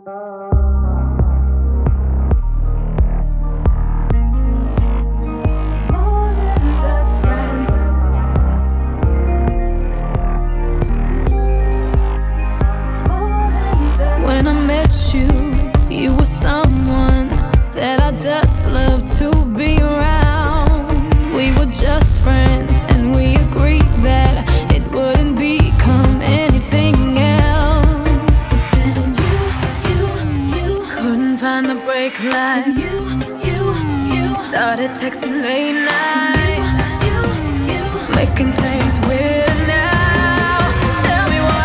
When I met you, you were someone that I just loved to be around. We were just friends and we agreed that it wouldn't become anything else. But then you couldn't find the brake line. You started texting late night, making things weird now. Tell me why.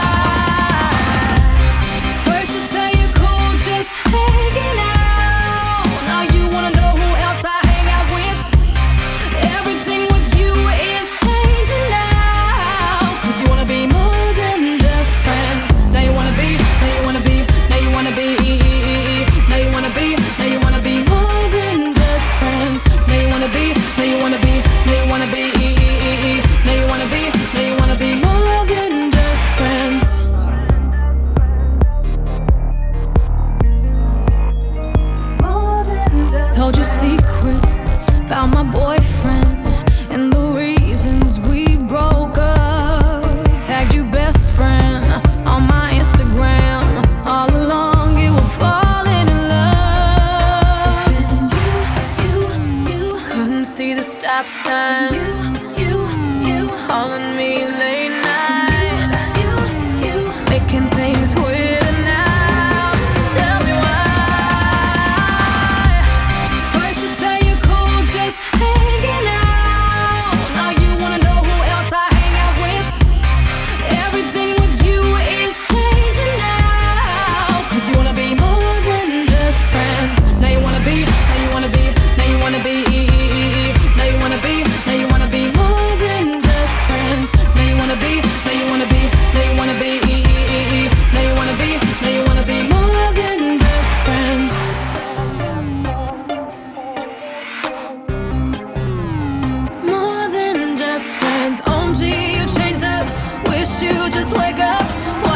First you say you're cool, just hanging out. Now you wanna know who else I hang out with. Everything with you is changing now. 'Cause you wanna be more than just friends. Now you wanna be, now you wanna be, now you wanna be. Now you wanna be, now you wanna be more than just friends. Now you wanna be, now you wanna be, now you wanna be. Now you wanna be, now you wanna be more than just friends. Told you secrets about my boyfriend and the reasons we broke up. Tagged you best friend on my Instagram. All along you were falling in love. And you couldn't see the stop sign. You calling me late night. Making things weirder now. Tell me why. First you say you're cool, just hanging out. Now you wanna know who else I hang out with. Everything with you is changing now. 'Cause you wanna be more than just friends. Now you wanna be, now you wanna be, now you wanna be. Now you wanna be, now you wanna be more than just friends. Now you wanna be, now you wanna be, now you wanna be. Now you wanna be, now you wanna be more than just friends. More than just friends. OMG, you changed up. Wish you just wake up.